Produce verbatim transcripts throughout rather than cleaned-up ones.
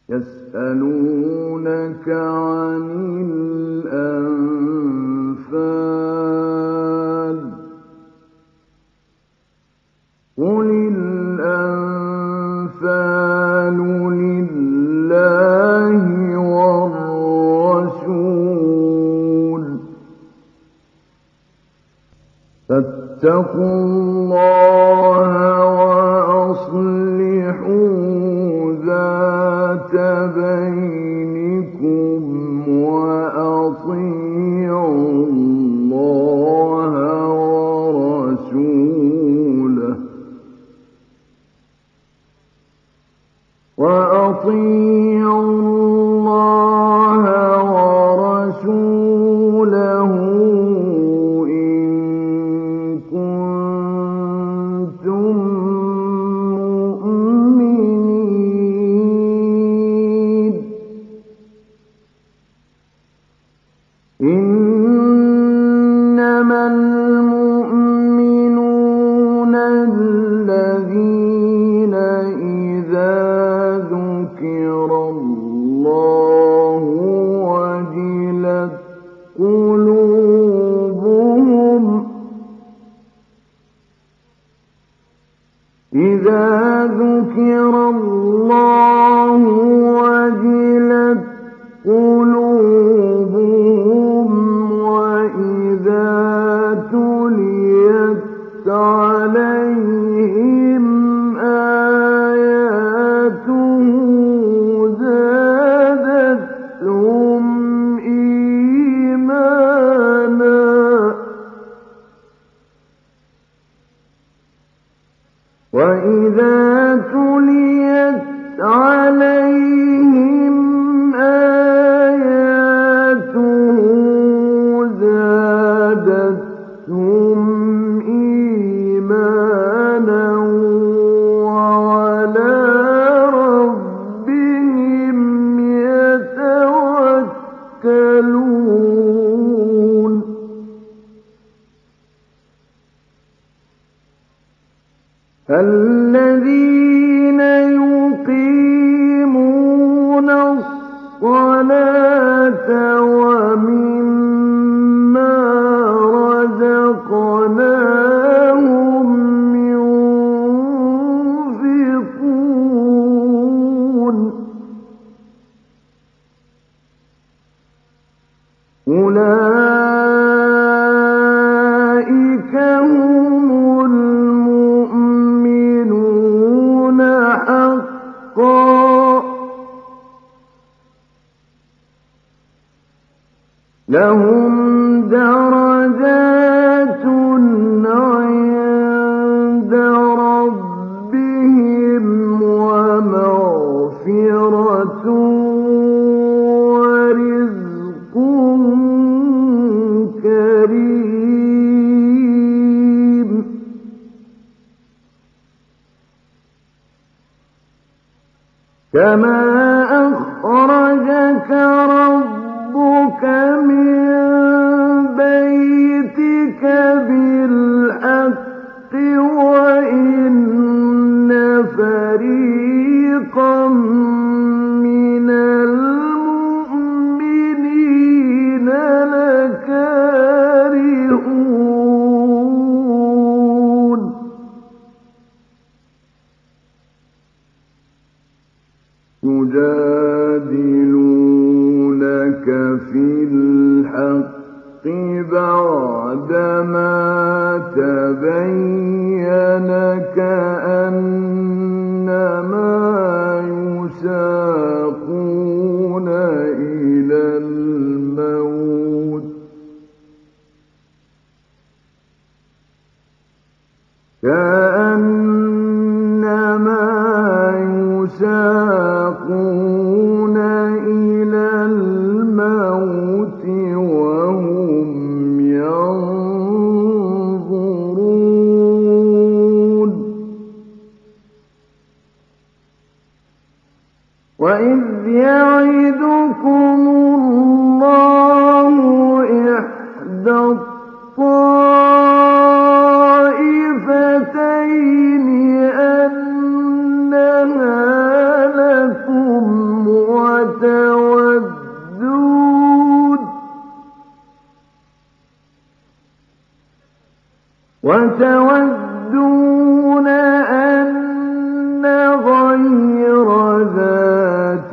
يسألونك عن الأنفال قل الأنفال لله والرسول فاتقوا الله وأصلحوا ذات بينكم وأطيعوا الله ورسوله وأطيعوا الله ورسوله إن كنتم مؤمنين إنما المؤمنون الذين إذا ذكر الله وجلت قلوبهم إذا ذكر الله وجلت قلوبهم وإذا تليت عليهم آياته زادتهم إيمانا وإذا تليت عليهم آياته زادتهم إيمانا وعلى ربهم يتوكلون الذين يقيمون الصلاة ومما رزقناهم ينفقون أولئك هم المؤمنون حقا لهم درجات عند ربهم ومغفرة ورزق كريم كما أخرجك ربك من بيتك بالحق وإن فريقا من المؤمنين لكارهون يجادلونك في الحق بعدما تبين كأنما يساقون إلى الموت كأنما يساقون إلى الموت وهم ينظرون وإذ يعدكم الله إحدى الطائفتين أنها لكم وتودون أن غير ذات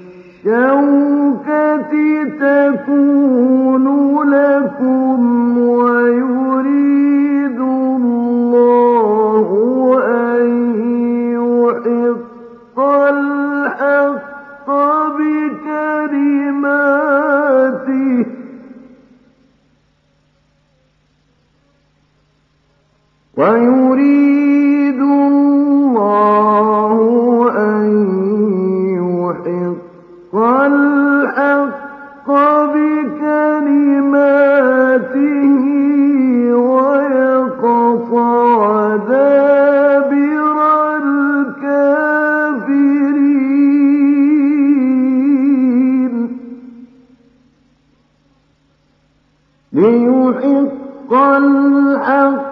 الشوكة تكون لكم ويريد الله أن يحق الحق بكلماته ويريد الله أن يحق الحق بكلماته ويقطع دابر الكافرين ليحق الحق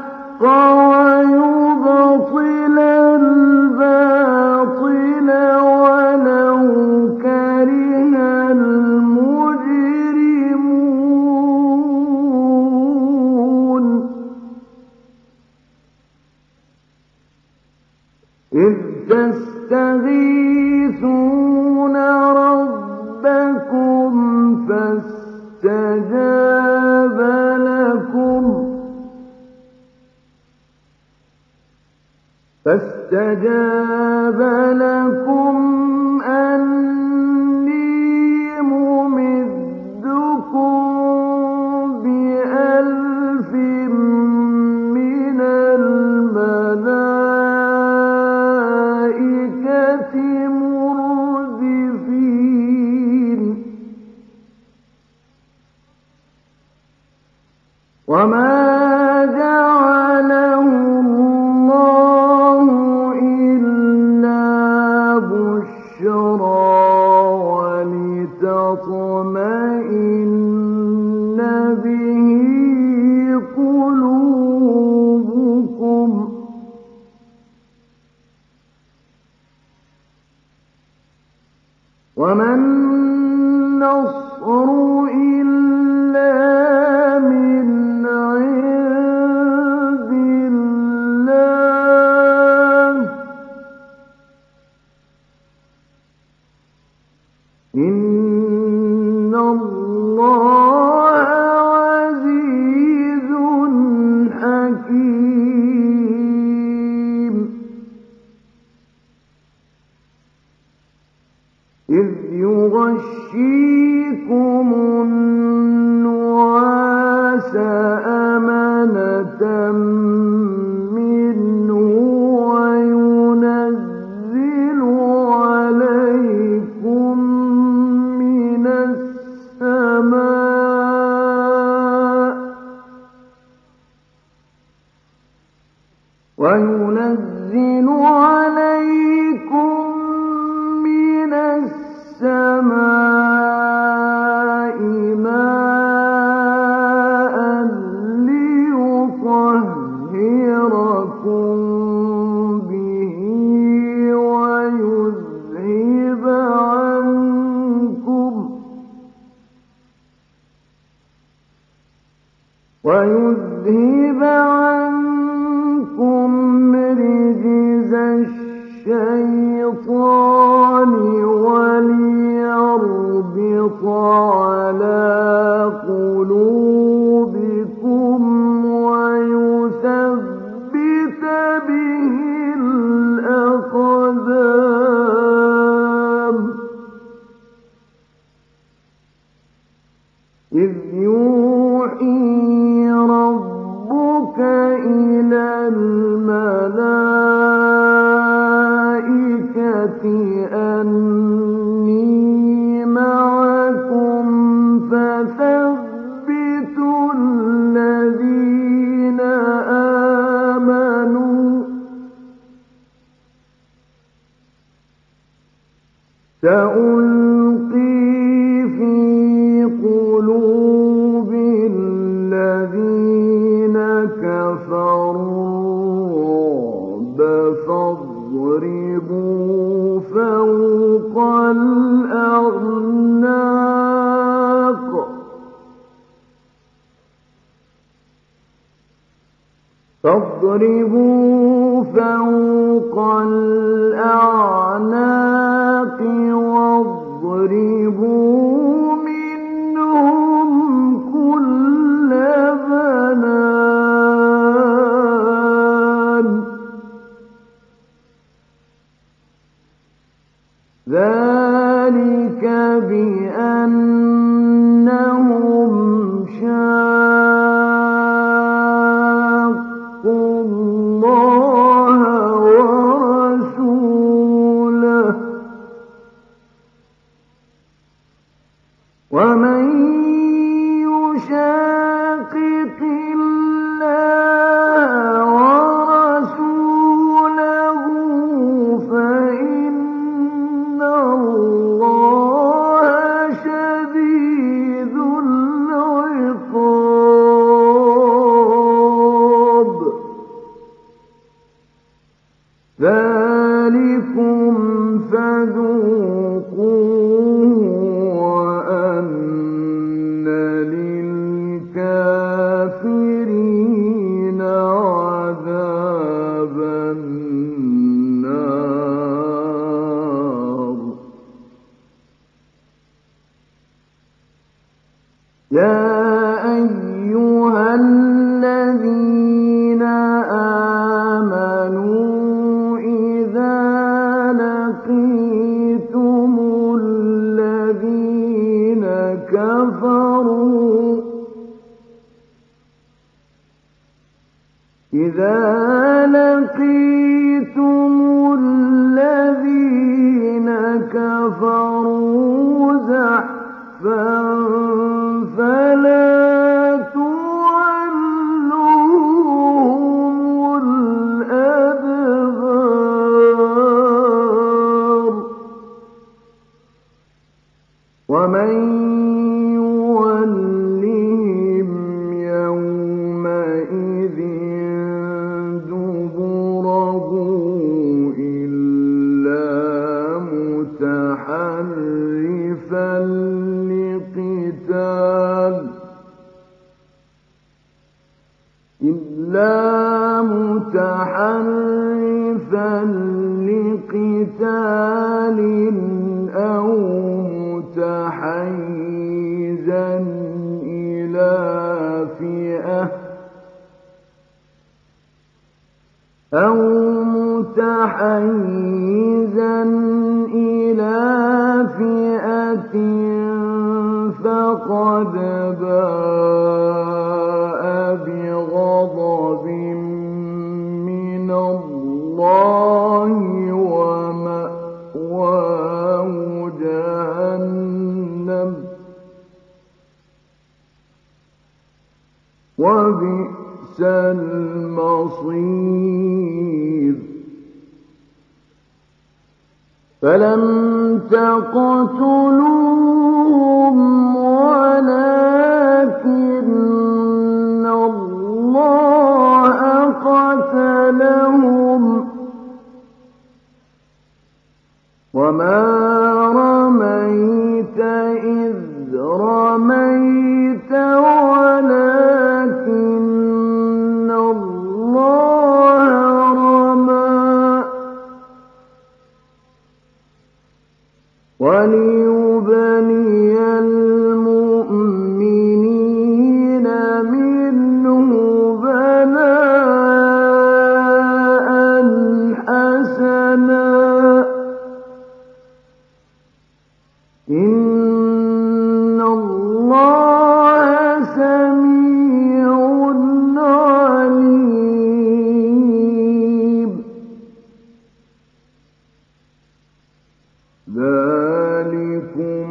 ويبطل الباطل ولو كره المجرمون إذ تستغيثون ربكم فاستجاب لكم فاستجاب لكم أني ممدكم بألف من الملائكة مردفين وما جعله الله إلا بشرى ولتطمئن به قلوبكم وما النصر إلا من عند الله إن الله عزيز حكيم إذ يغشيكم النعاس أمنة منه وينزل عليكم من السماء وينزل عليكم من السماء ماء ليطهركم به ويذهب عنكم ويذهب عنكم رجز الشيطان وليربط على قلوبكم ويثبت به الأقدام إذ يوحي ربك إلى الملائكة أني معكم فثبتوا الذين آمنوا سألقي في قلوب الذين كفروا الرعب فاضربوا فوق الأعناق فاضربوا واضربوا فوق الأعناق واضربوا منهم كل بنان ذلك بأنهم شاقوا الله ورسوله ومن يشاقق الله ورسوله فإن الله شديد العقاب ذلكم فذوقوه وأن للكافرين عذاب النار يا أيها الذين آمنوا إذا لقيتم الذين كفروا إذا لقيتم الذين كفروا زحفا فلا تولوهم الأدبار ومن يولهم يومئذ دبره إلا متحرفا لقتال إلا متحرفا لقتال أو متحيزا إلى فئة أو متحيزا إلى فئة فقد باء بغضب من الله ومأواه جهنم وبئس المصير فلم تقتلوهم ولكن الله قتلهم وما رميت إذ رميت ولكن الله رمى وليبلي المؤمنين منه بلاء حسنا إن الله سميع عليم ذلكم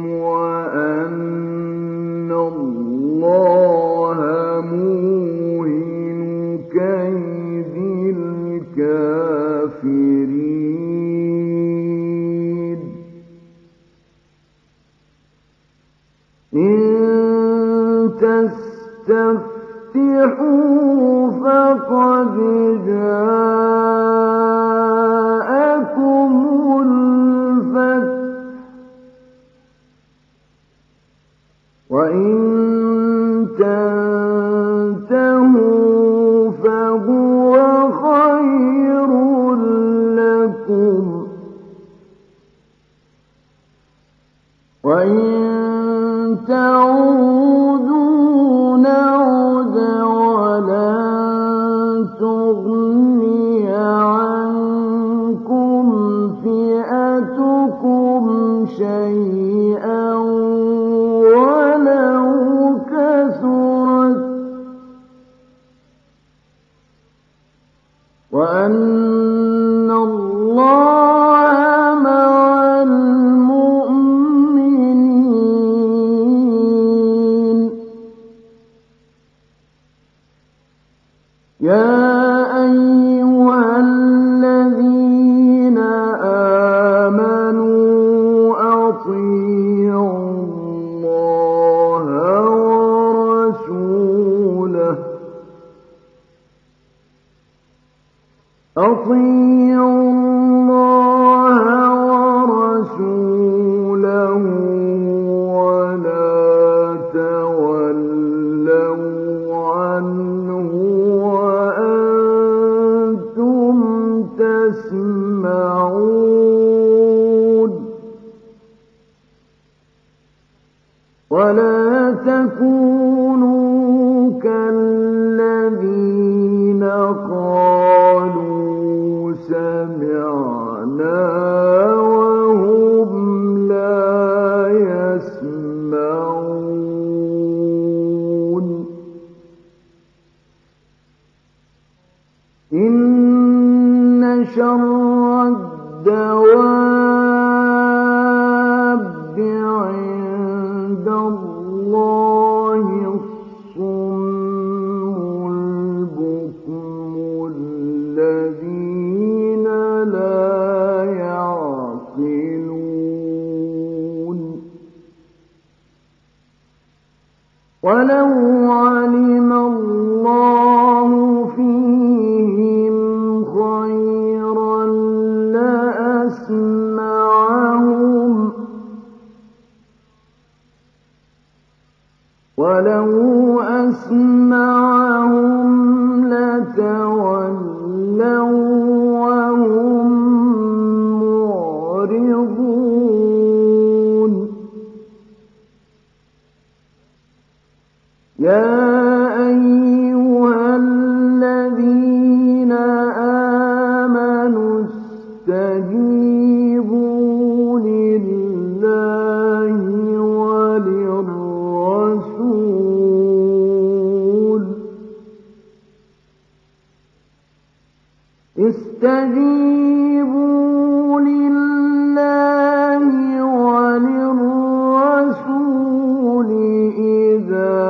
وأن الله موهن كيد الكافرين إن تستفتحوا فقد جاءكم الفتح وإن تنتهوا فهو وإن تعودوا نعد ولن تغني عنكم فئتكم شيئا ولو كثرت وأن الله مع المؤمنين. يا أيها الذين آمنوا أطيعوا الله ورسوله أطيعوا الله ورسوله ولا تولوا عنه وأنتم تسمعون. ولا تكونوا كالذين قالوا سمعنا وهم لا يسمعون. إن شر الدواب عند الله الصم البكم الذين لا يعقلون. ولو علم الله فيهم خيرا لأسمعهم ولو أسمعهم لتولوا وهم معرضون. يا أيها الذين آمنوا استجيبوا لله وللرسول استجيبوا لله وللرسول إذا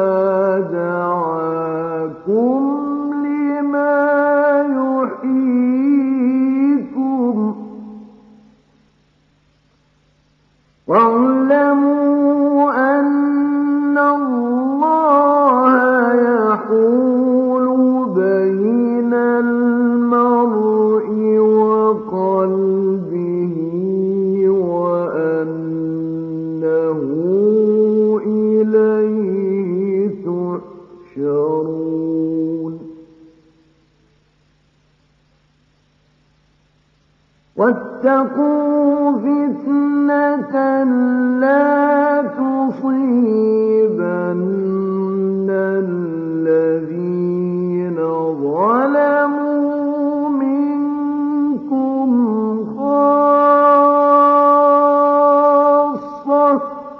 دعاكم لما يحييكم واعلموا أن الله يحول بين المرء وقلبه وأنه إليه تحشرون. واتقوا فتنة لا تصيبن الذين ظلموا منكم خاصة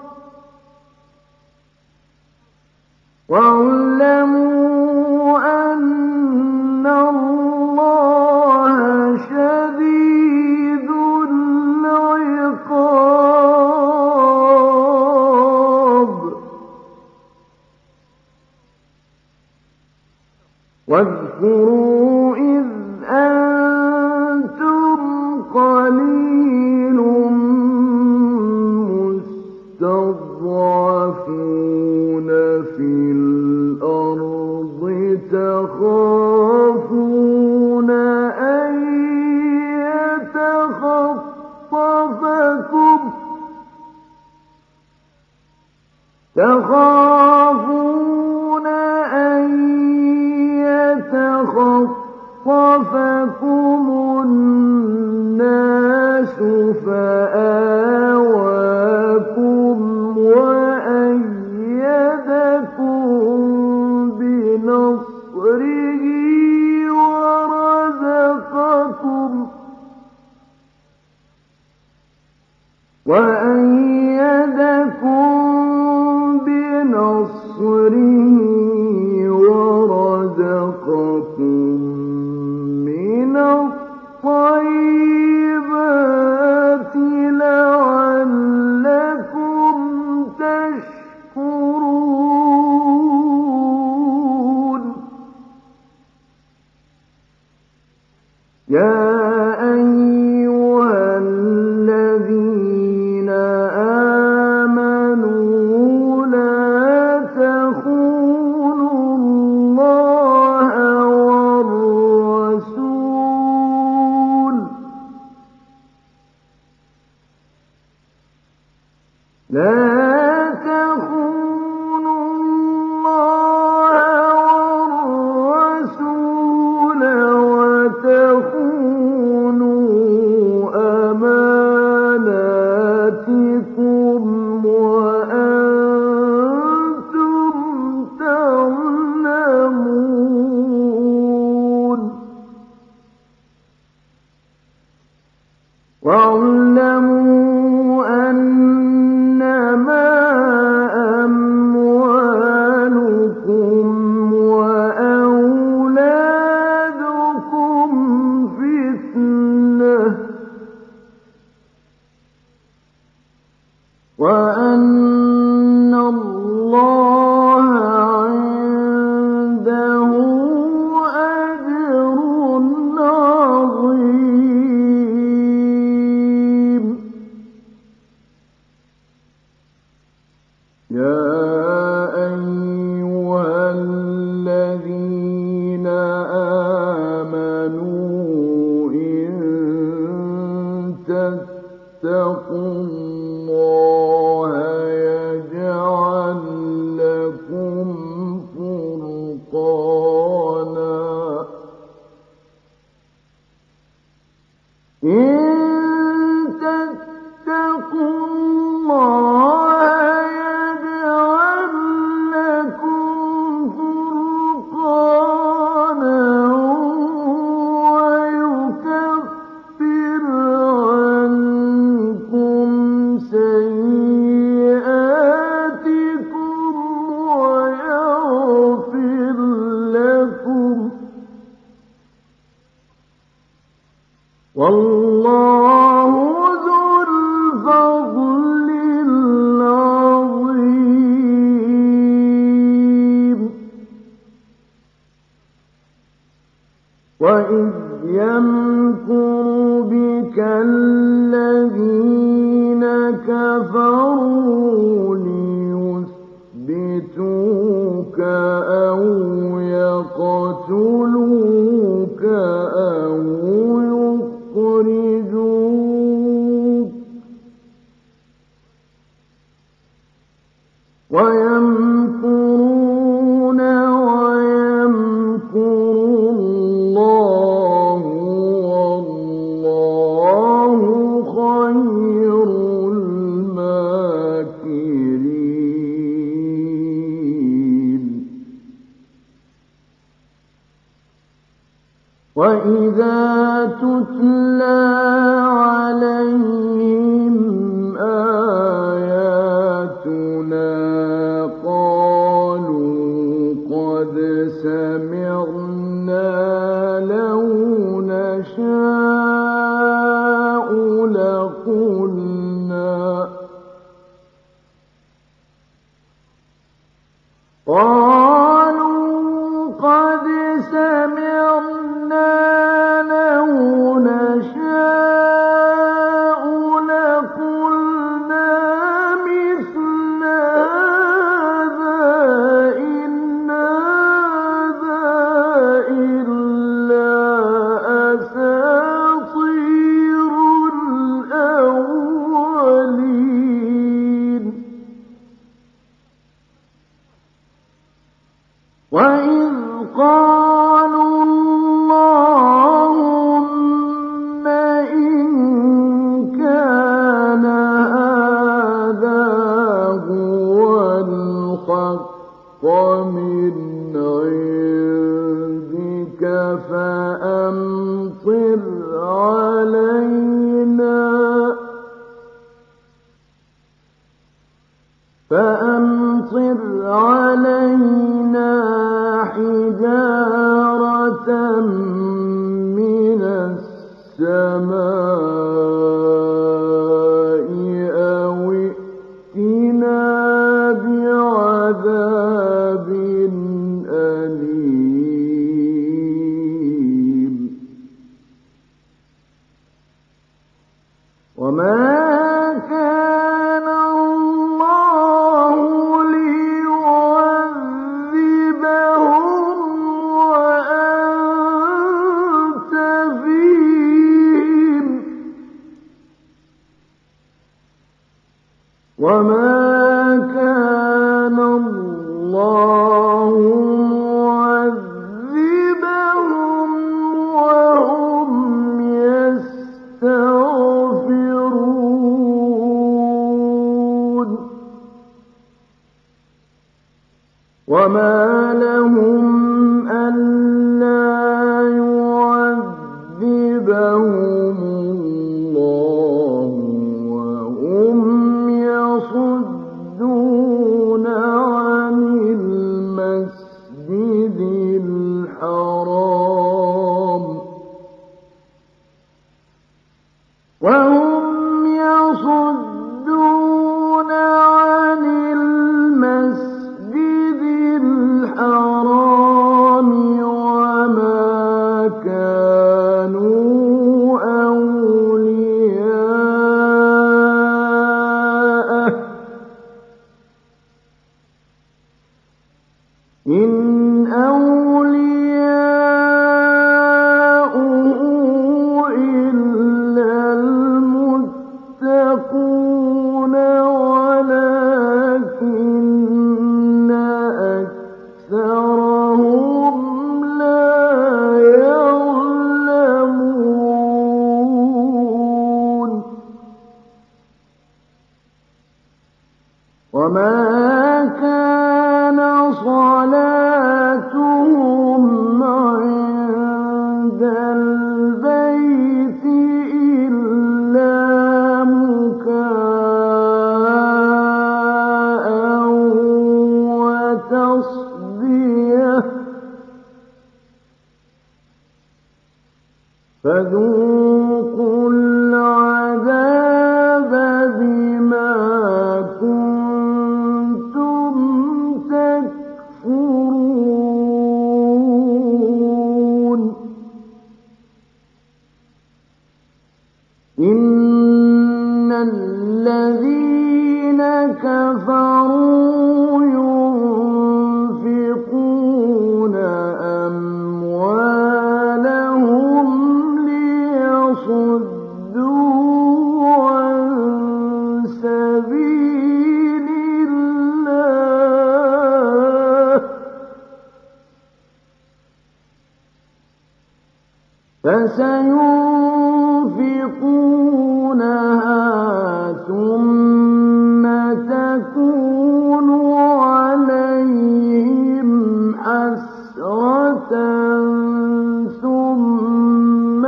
واعلموا أن الله شديد العقاب. واذكروا إذ أنتم قليل مستضعفون في الأرض تخافون أن يتخطفكم تخافون أن يتخطفكم الناس فآواكم وأيدكم بنصره ورزقكم من الطيبات لعلكم تشكرون. يا أيها الذين آمنوا لا تخونوا الله والرسول لا تخونوا الله والرسول وتخونوا أماناتكم وأنتم تعلمون. واعلموا أنما أموالكم وأولادكم فتنة وأن الله عنده أجر عظيم. يا أيها الذين آمنوا إن تتقوا الله يجعل لكم فرقانا إن تتقوا الله يجعل لكم فرقانا ويكفر عنكم سيئاتكم ويغفر لكم والله ذو الفضل العظيم. وإذ يمكر بك الذين كفروا ليثبتوك أو يقتلوك أو يخرجوك ويمكرون ويمكر الله والله خير الماكرين. وإذا تتلى عليهم آياتنا قالوا قد سمعنا لو نشاء لقلنا قالوا قد سمعنا لو نشاء فأمطر علينا حجارة من السماء أو ائتنا بعذاب أليم وما كان الله ليعذبهم وأنت فيهم وما كان الله معذبهم وهم يستغفرون وما لهم ألا يعذبهم الله وهم يصدون عن المسجد الحرام وهم يصدون عن المسجد الحرام وما كانوا أولياءه إن أولياؤه إلا المتقون ولكن أكثرهم لا يعلمون وما كان صلاتهم عند البيت إلا مكاء وتصدية فذوقوا العذاب بما كنتم تكفرون إن الذين كفروا ينفقون أموالهم ليصدوا عن سبيل الله فسينفقونها ثم تكون عليهم حسرة ثم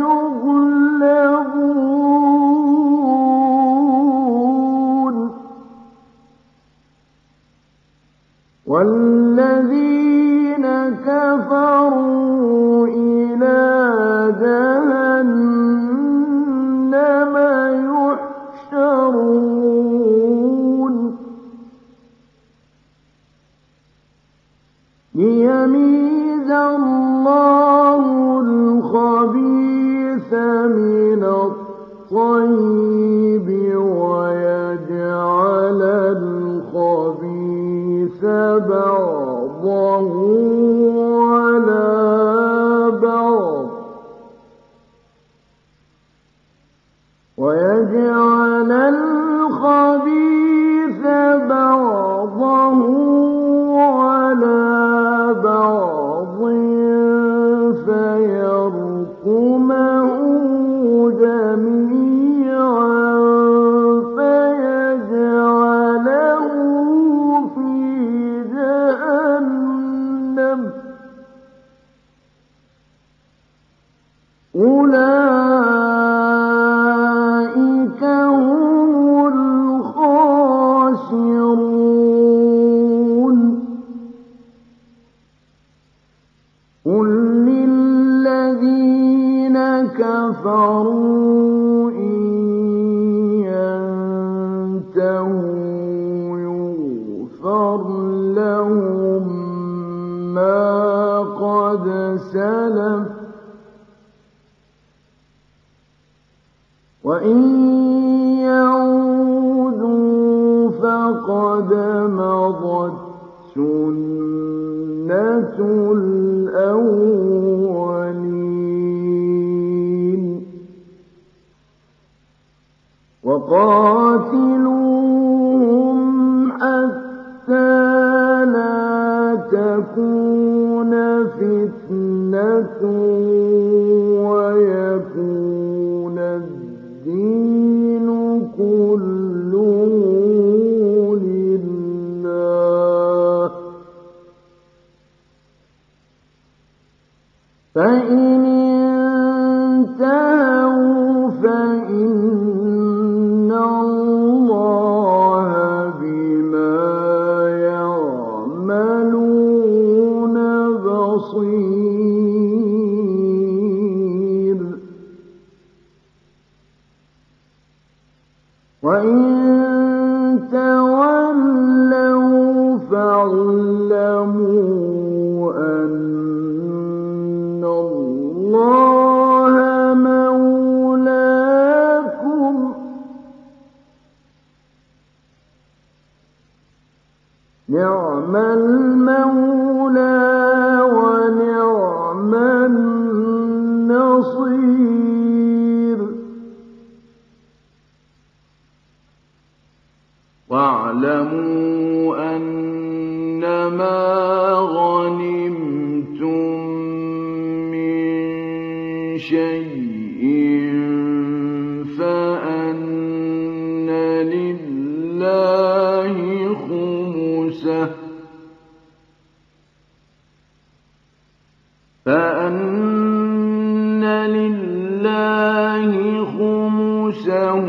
يغلبون والذين كفروا إلى جهنم يحشرون ليميز الله الخبيث من الطيب ويجعل الخبيث بعضه على بعض ويجعل الخبيث بعضه على بعض فيرقمه لهم ما قد سلف وإن يعودوا فقد مضت سنة الأولين وقاتلوهم حتى لا تكون فتنة ويكون الدين كله لله فإن انتهوا فإن الله بما يعملون بصير وإن تولوا فاعلموا أن الله مولاكم نعم المولى ونعم النصير واعلموا أنما غنمتم من شيء فأن لله خمسه فأن لله خمسه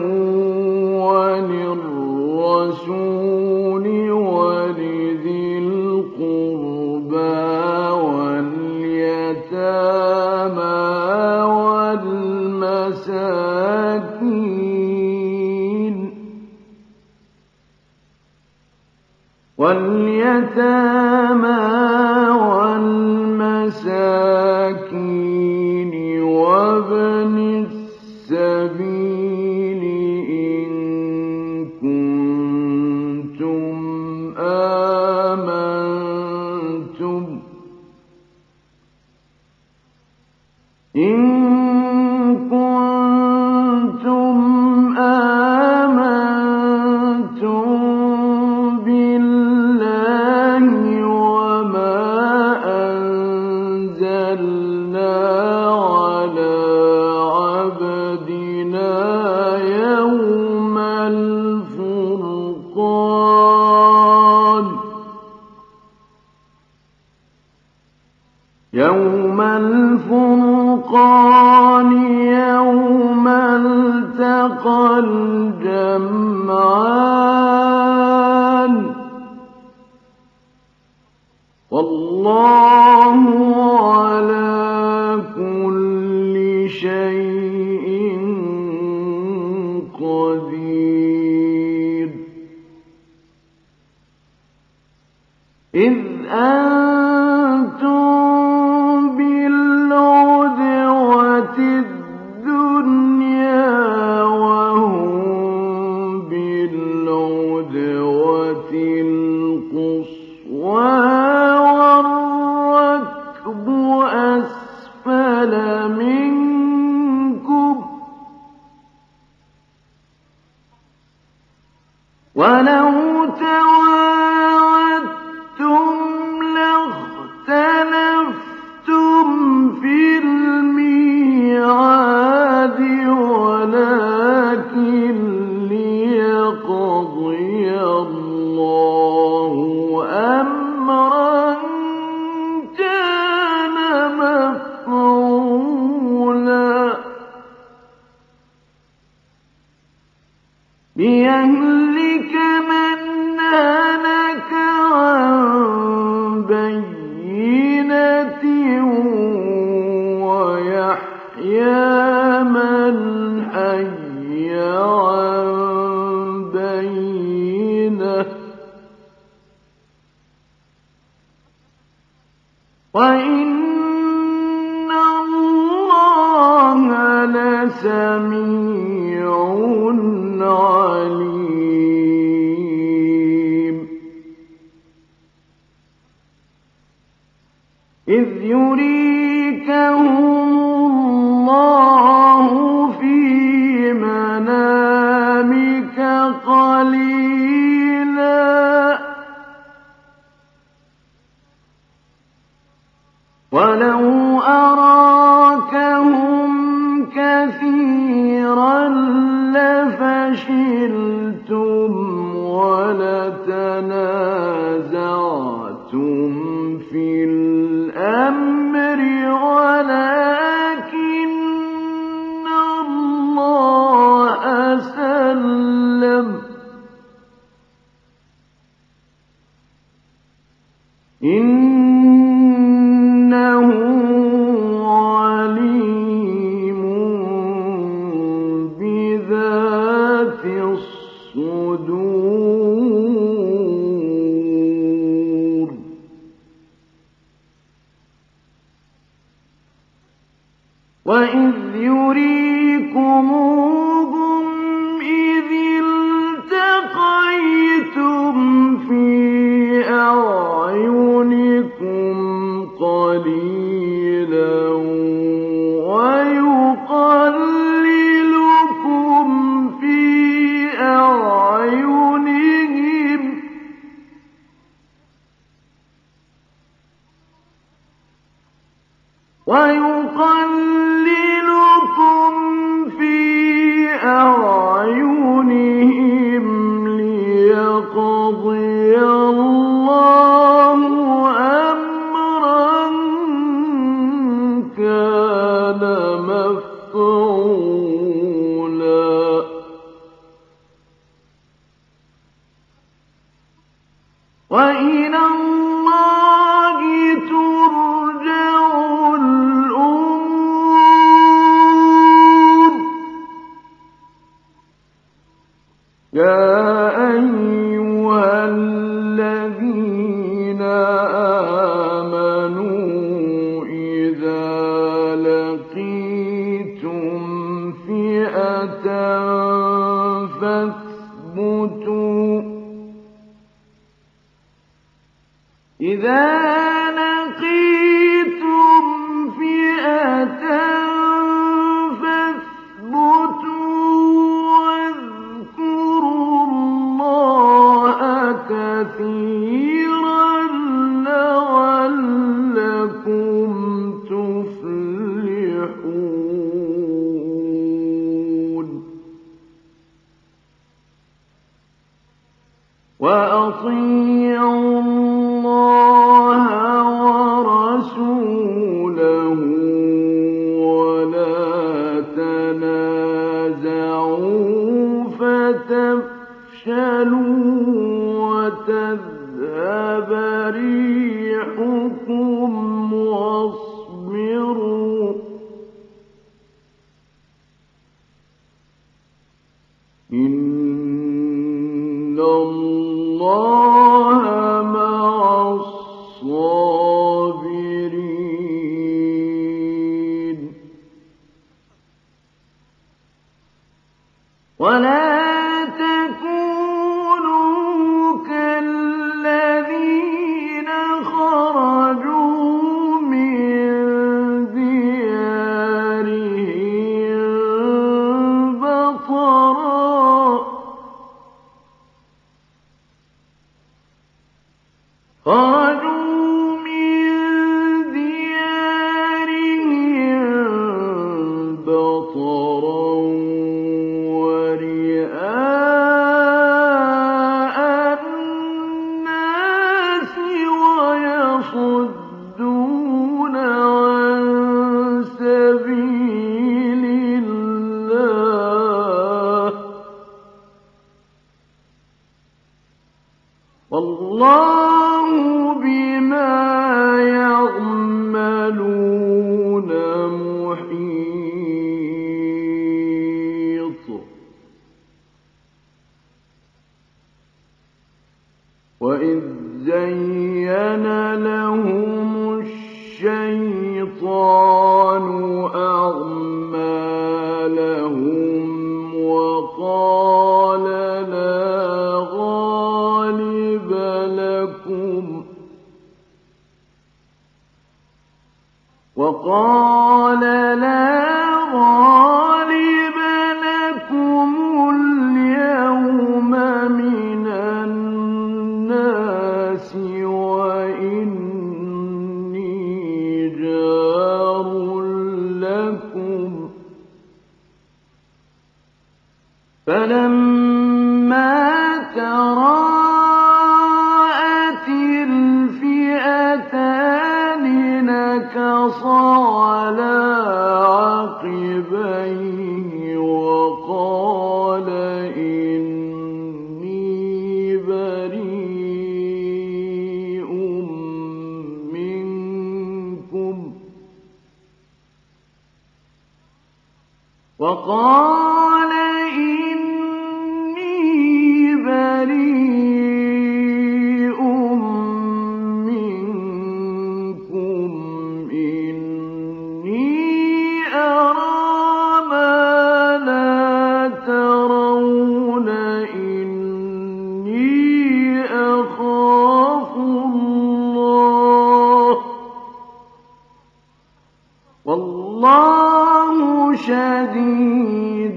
وللرسول ولذي القربى واليتامى والمساكين واليتامى والمساكين وابن السبيل إن كنتم آمنتم إن كنتم آمنتم بالله وما أنزلنا على عبدنا يوم الفرقان يوم الفرقان يوم التقى الجمعان والله على كل شيء قدير إذ أنتم بالعدوة الدنيا وهم بالعدوة القصوى والركب أسفل منكم ولو تواعدتم لاختلفتم في الميعاد ولكن ليقضي الله أمرا كان مفعولا ليهلك من هلك عن بينة ويحيى من حي عن بينة يريكهم الله في منامك قليلا ولو أراكهم كثيرا لفشلتم ولتنازعتم في الأمر ولكن الله سلم إنه عليم بذات الصدور وإذ يريكموهم إذ التقيتم في أعينكم قليلا ويقللكم في أعينهم ويقللكم في أعينهم ليقضي الله أمرا كان مفعولا وإلى الله ترجع الأمور يا أيها الذين آمنوا إذا لقيتم فئة فاثبتوا إذا لقيتم فئة كثيرا لعلكم تفلحون وأطيعوا الله ورسوله ولا تنازعوا فتفشلوا وتذهب ريحكم واصبروا إن الله مع الصابرين ولا خرجوا من ديارهم بطرا ورئاء الناس ويصدون عن سبيل الله والله بما يعملون محيط وإذ زين لهم الشيطان أعمالهم وقال لا غالب لكم وقال لا غالب لكم اليوم من الناس وإني جار لكم فلما تراءت الفئتان نكص على عقبيه وقال إني بريء منكم وقال إني بريء منكم إني أرى ما لا ترون إني أخاف الله والله شديد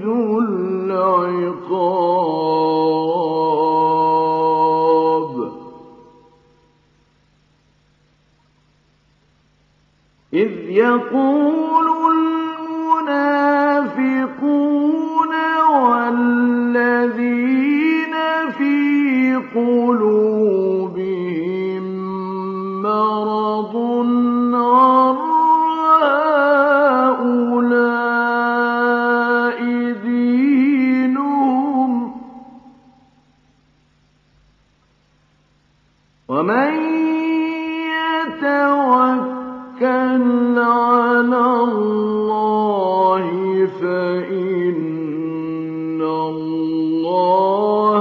العقاب إذ يقول المنافقون والذين في قلوبهم مرض غر هؤلاء دينهم ومن يتوكل على الله فإن الله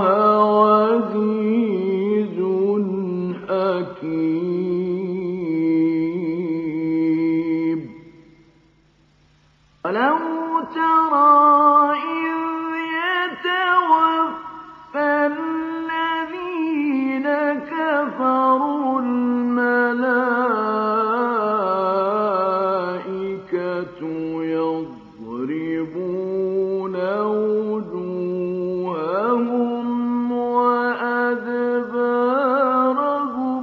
عزيز حكيم ولو ترى إذ يتوفى الذين كفروا الملائكة يضربون وجوههم وأدبارهم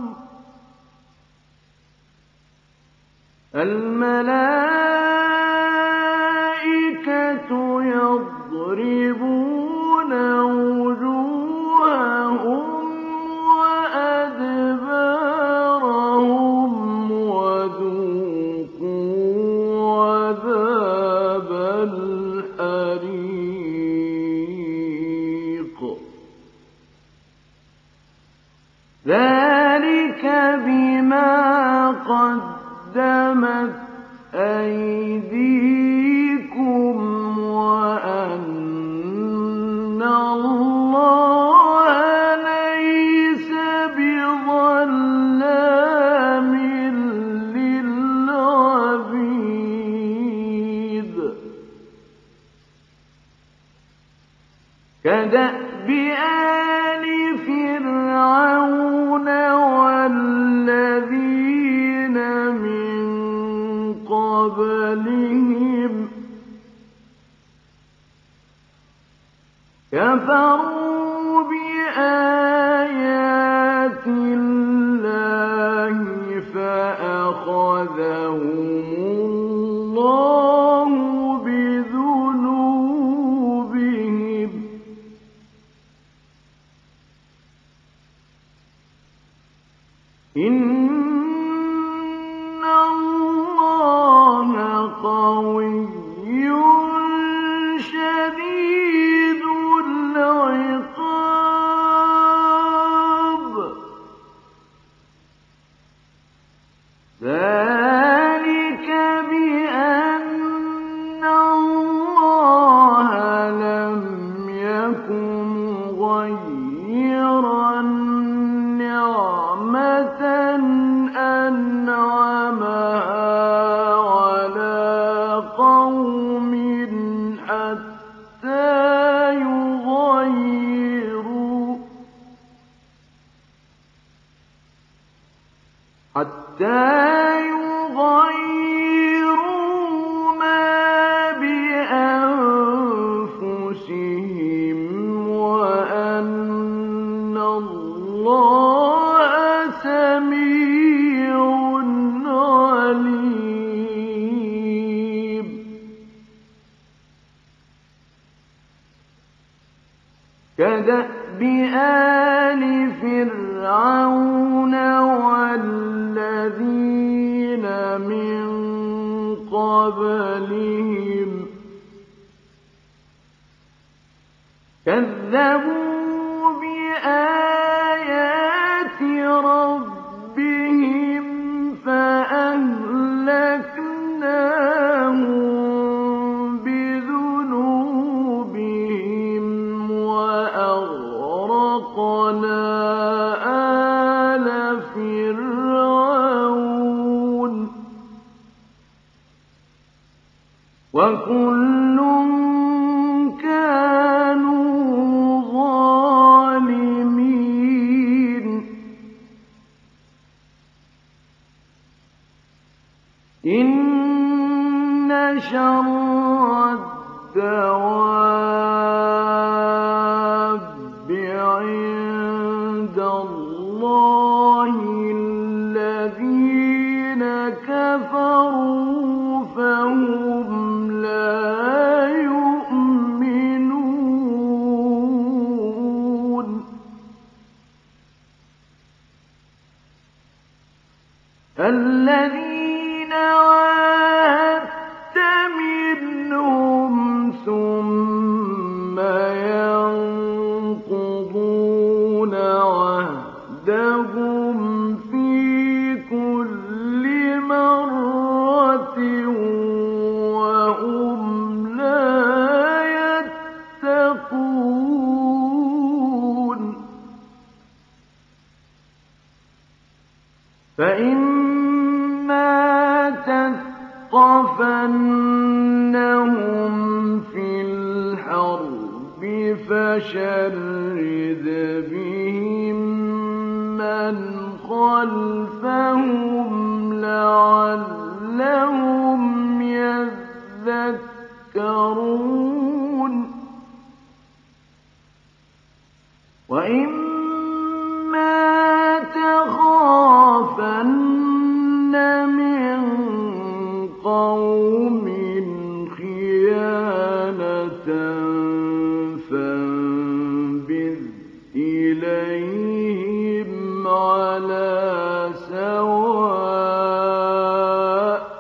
الملائكة يضربون وجوههم وأدبارهم وذوقوا عذاب الحريق ذلك بما قدمت أيديكم وأن الله ليس بظلام للعبيد كدأب آل فرعون والذين من قبلهم كفروا بآيات الله فأخذهم الله بذنوبهم إن الله قوي شديد العقاب ذلك بأن الله لم يكن غيرا نعمة أنعمها على قوم حتى يغيروا حتى يغيروا آلِ فِرْعَوْنَ وَالَّذِينَ مِن قَبْلِهِمْ كَذَّبُوا بِآيَاتِ رَبِّهِمْ فَأَهْلَكْنَاهُم بِذُنُوبِهِمْ وَأَغْرَقْنَا آلَ فِرْعَوْنَ ۚ وَكُلٌّ كَانُوا ظَالِمِينَ. إِنَّ شَرَّ الدَّوَابِّ عِندَ اللَّهِ الَّذِينَ كَفَرُوا فَهُمْ لَا يُؤْمِنُونَ. الَّذِينَ عَاهَدتَّ مِنْهُمْ ثُمَّ يَنقُضُونَ عَهْدَهُمْ فِي كُلِّ مَرَّةٍ وَهُمْ لَا يَتَّقُونَ. فَإِمَّا تَثْقَفَنَّهُمْ فِي الْحَرْبِ فَشَرِّدْ بِهِم مَّنْ خَلْفَهُمْ لَعَلَّهُمْ يَذَّكَّرُونَ. وَإِمَّا تَخَافَنَّ مِن قَوْمٍ خِيَانَةً فَانبِذْ إِلَيْهِمْ عَلَىٰ سَوَاءٍ ۚ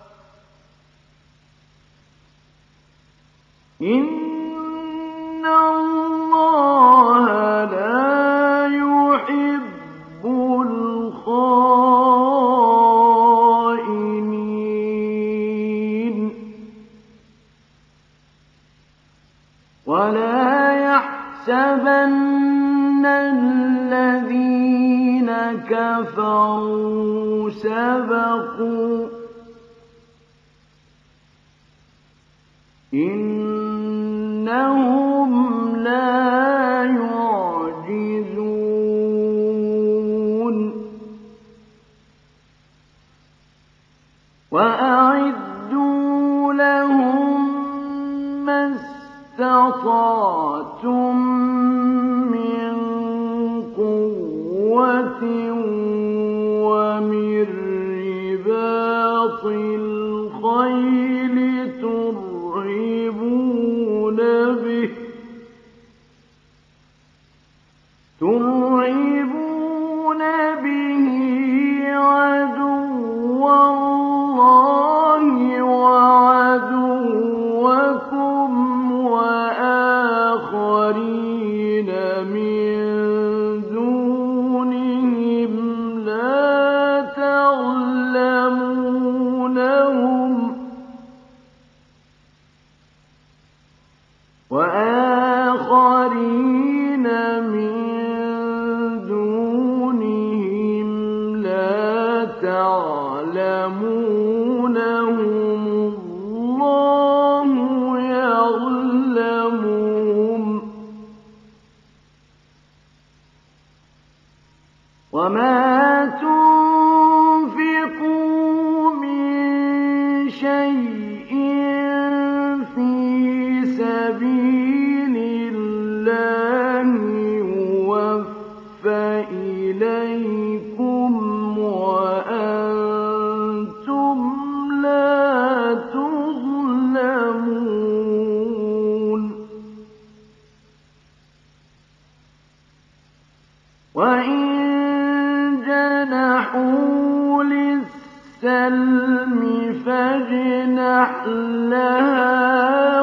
إِنَّ اللَّهَ لَا يُحِبُّ الْخَائِنِينَ. وَلَا يَحْسَبَنَّ الَّذِينَ كَفَرُوا سَبَقُوا ۚ إِنَّهُمْ لَا يُعْجِزُونَ. وَأَعِدُّوا لَهُم مَّا اسْتَطَعْتُم مِّن قُوَّةٍ وَمِن رِّبَاطِ الْخَيْلِ تُرْهِبُونَ بِهِ تُرْهِبُونَ بِهِ عَدُوَّ اللَّهِ وَعَدُوَّكُمْ وَآخَرِينَ مِن دُونِهِمْ لَا تَعْلَمُونَهُمْ وَآخَرِينَ مِن دُونِهِمْ لَا تَعْلَمُونَهُمُ اللَّهُ يَعْلَمُهُمْ ۚ وَمَا تُنفِقُوا مِن شَيْءٍ فِي سَبِيلِ اللَّهِ يُوَفَّ إِلَيْكُمْ وَأَنتُمْ لَا تُظْلَمُونَ. وإن جنحوا للسلم فاجنح لها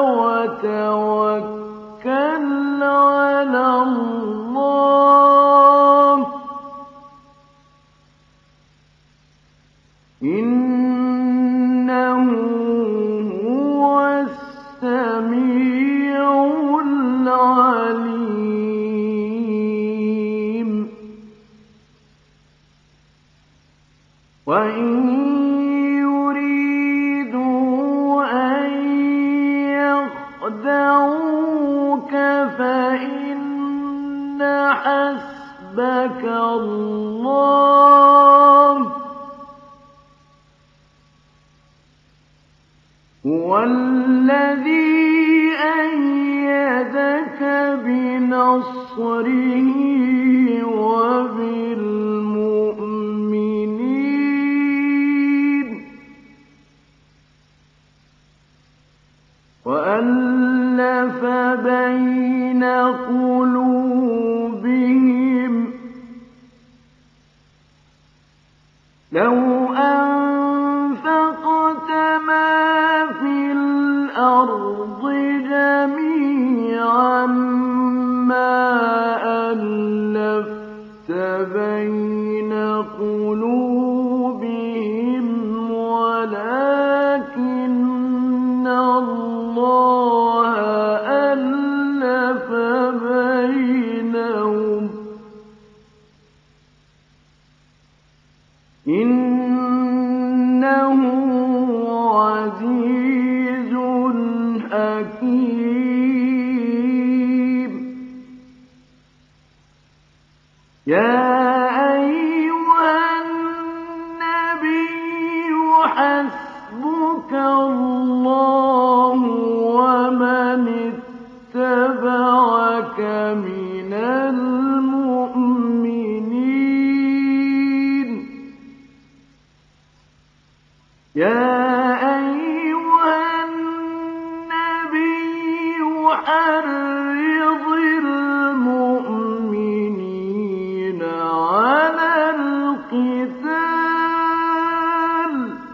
وتوكل على الله إنه هو السميع العليم وإن يريدوا أن يخدعوك فإن حسبك الله هو الذي أيدك بنصره وبالمؤمنين وألف بين قلوبهم لو أنفقت ما في الأرض جميعا ما ألفت بين قلوبهم ولكن الله ألف بينهم إنه عزيز حكيم يا أيها النبي حسبك الله ومن اتبعك من المؤمنين يا أيها النبي حرض المؤمنين على القتال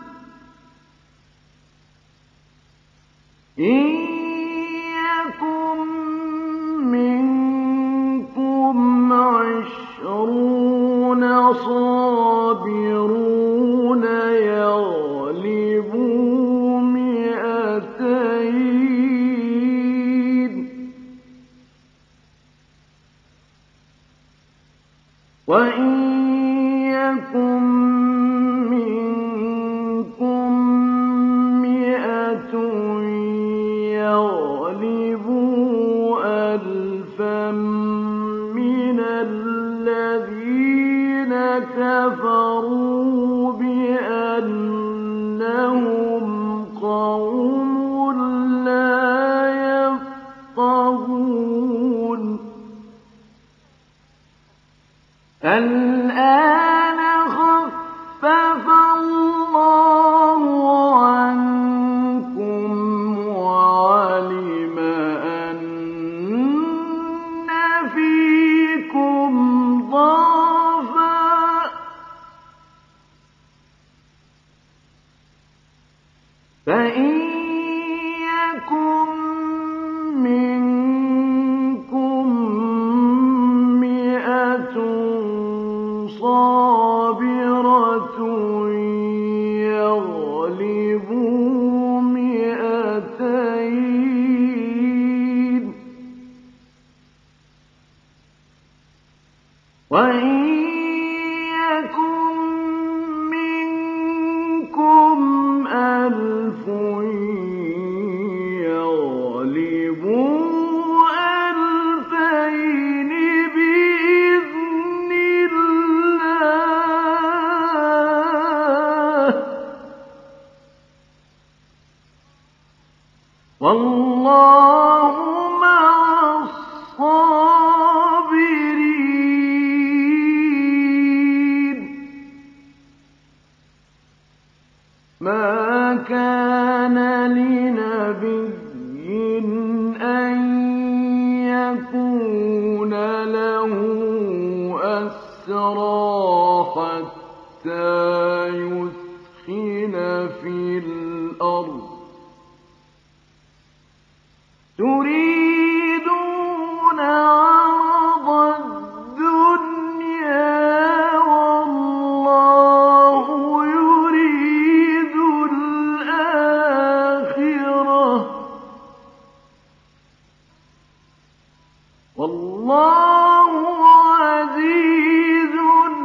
إن يكن منكم عشرون صابرون يغلبوا مئتين وإن يكن منكم مئة يغلبوا ألفا من الذين كفروا بأنهم قوم لا يفقهون الآن خفف الله عنكم وعلم أن فيكم ضعفا فإن يكن منكم مئة صابرة يغلبوا مئتين وإن يكن منكم ألف يغلبوا ألفين بإذن الله والله مع الصابرين ما كان لنبي أن يكون له الأسرى حتى يثخن في الأرض تريدون عرض الدنيا والله يريد الآخرة والله عزيز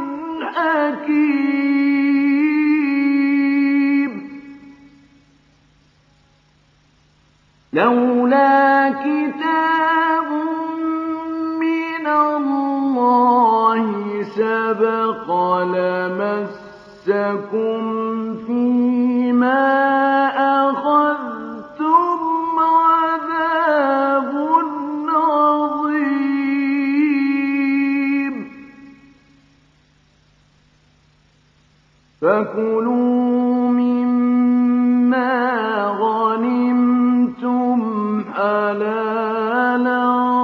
حكيم. لولا كتاب من الله سبق لمسكم فيما أخذتم عذاب عظيم فكلوا مما غنمتم حلالا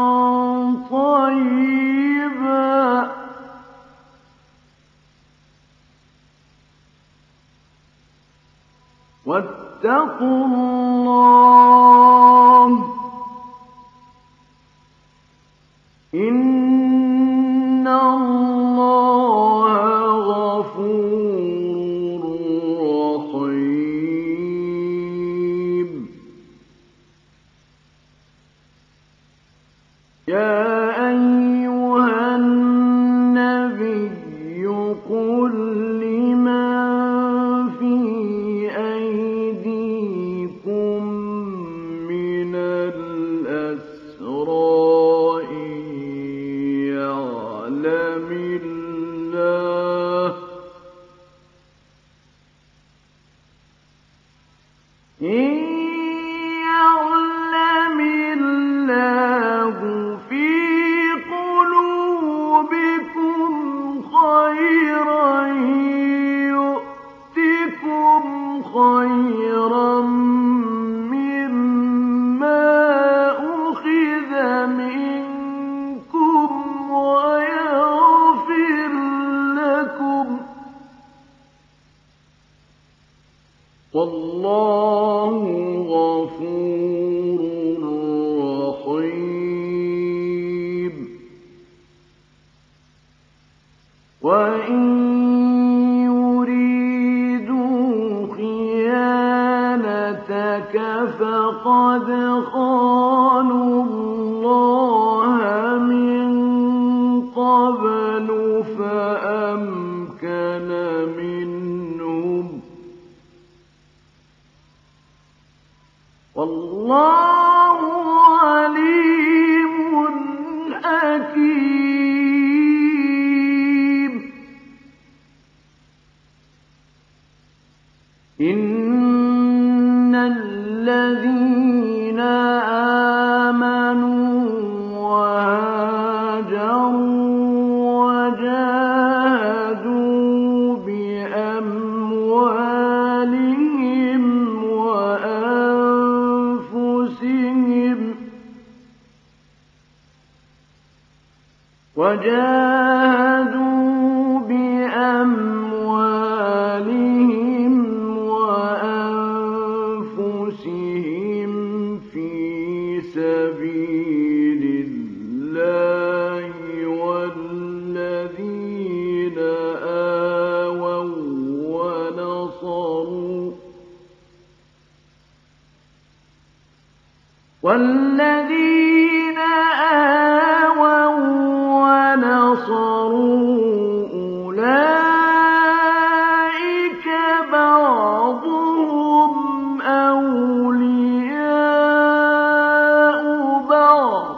طيبا واتقوا الله إن الله غفور رحيم. يا أيها النبي قل لمن في أيديكم من الأسرى إن يعلم الله إن يعلم الله في قلوبكم خيرا يؤتكم خيرا مما أخذ منكم ويغفر لكم والله غفور رحيم. وإن يريدوا خيانتك فقد خانوا الله من قبل فأمكن منهم والله عليم حكيم. إن الذين آمنوا وهاجروا وجاهدوا بأموالهم وأنفسهم وجاهدوا بأموالهم وأنفسهم في سبيل الله والذين آووا ونصروا والذين آووا ونصروا أولئك بعضهم أولياء بعض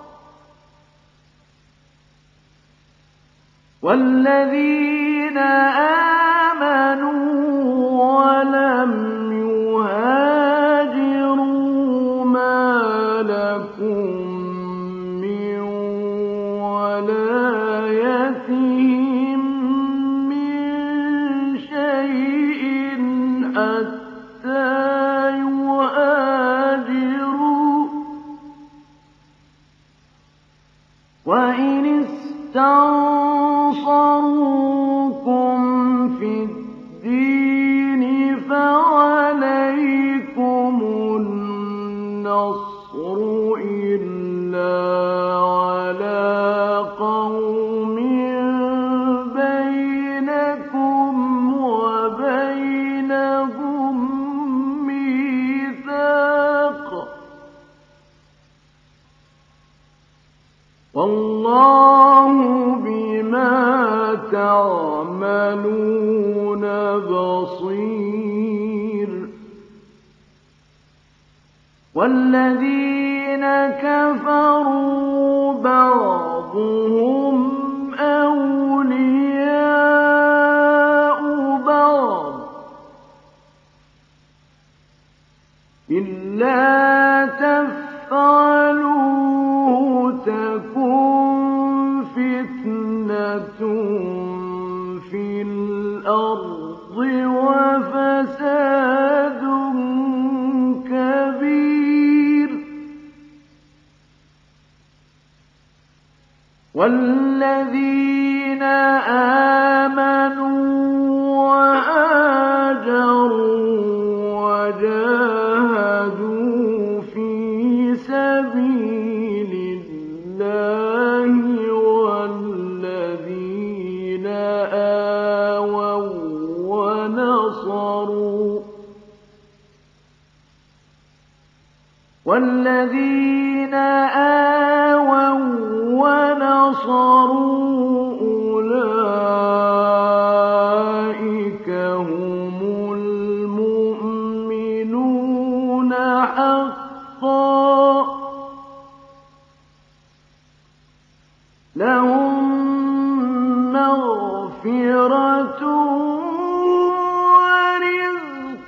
والذين آمنوا ولم يهاجروا ما لكم من ولايتهم من شيء حتى يهاجروا وإن استنصروكم نَصَرُوكُمْ فِي الدِّينِ فَعَلَيْكُمُ النَّصْرُ إِلَّا عَلَىٰ قَوْمٍ بَيْنَكُمْ وَبَيْنَهُم مِّيثَاقٌ ۗ وَاللَّهُ بِمَا تَعْمَلُونَ بَصِيرٌ. وَالَّذِينَ كَفَرُوا بَعْضُهُمْ أَوْلِيَاءُ بَعْضٍ إِلَّا تَفْعَلُوهُ تَكُن فِتْنَةٌ فِي الْأَرْضِ وَفَسَادٌ كَبِيرٌ. وَالَّذِينَ آمَنُوا وَهَاجَرُوا وَجَاهَدُوا فِي سَبِيلِ اللَّهِ وَالَّذِينَ آوَوا وَّنَصَرُوا وَالَّذِينَ آوَوا وَّنَصَرُوا أُولَٰئِكَ هُمُ الْمُؤْمِنُونَ حَقًّا ۚ لَّهُم مَّغْفِرَةٌ وَرِزْقٌ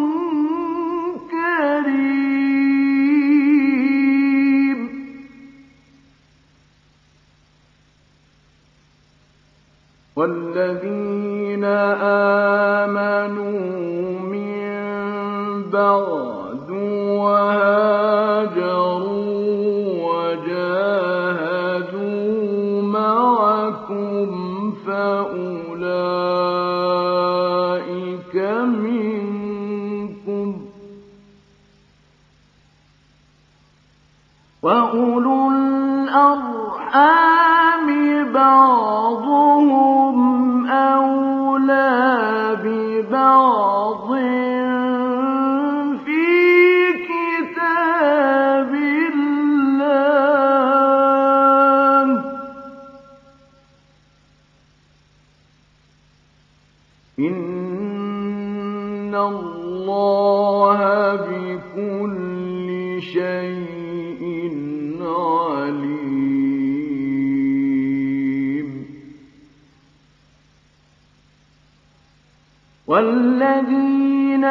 كَرِيمٌ. وَالَّذِينَ آمَنُوا مِن بَعْدُ وَهَاجَرُوا وَجَاهَدُوا مَعَكُمْ فَأُولَٰئِكَ مِنكُمْ ۚ وَأُولُو الْأَرْحَامِ بَعْضُهُمْ أَوْلَىٰ بِبَعْضٍ فِي كِتَابِ اللَّهِ ۗ إِنَّ اللَّهَ بِكُلِّ شَيْءٍ عَلِيمٌ. وَالَّذِينَ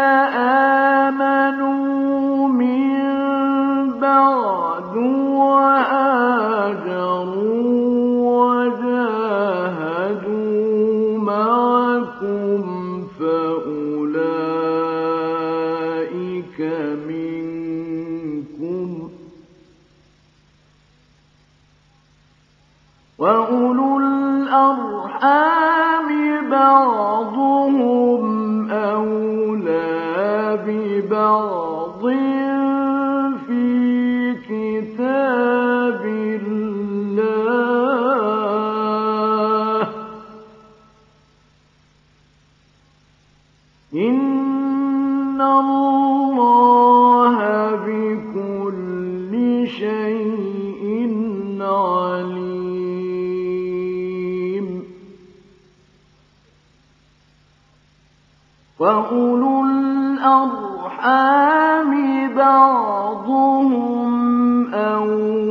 آمَنُوا مِن بَعْدُ وَهَاجَرُوا وَجَاهَدُوا مَعَكُمْ فَأُولَٰئِكَ مِنكُمْ ۚ وَأُولُو الْأَرْحَامِ بَعْضُهُمْ أَوْلَىٰ بِبَعْضٍ فِي كِتَابِ اللَّهِ ۗ إِنَّ اللَّهَ بِكُلِّ شَيْءٍ عَلِيمٌ. وَأُولُو الْأَرْحَامِ بَعْضُهُمْ أَوْلَىٰ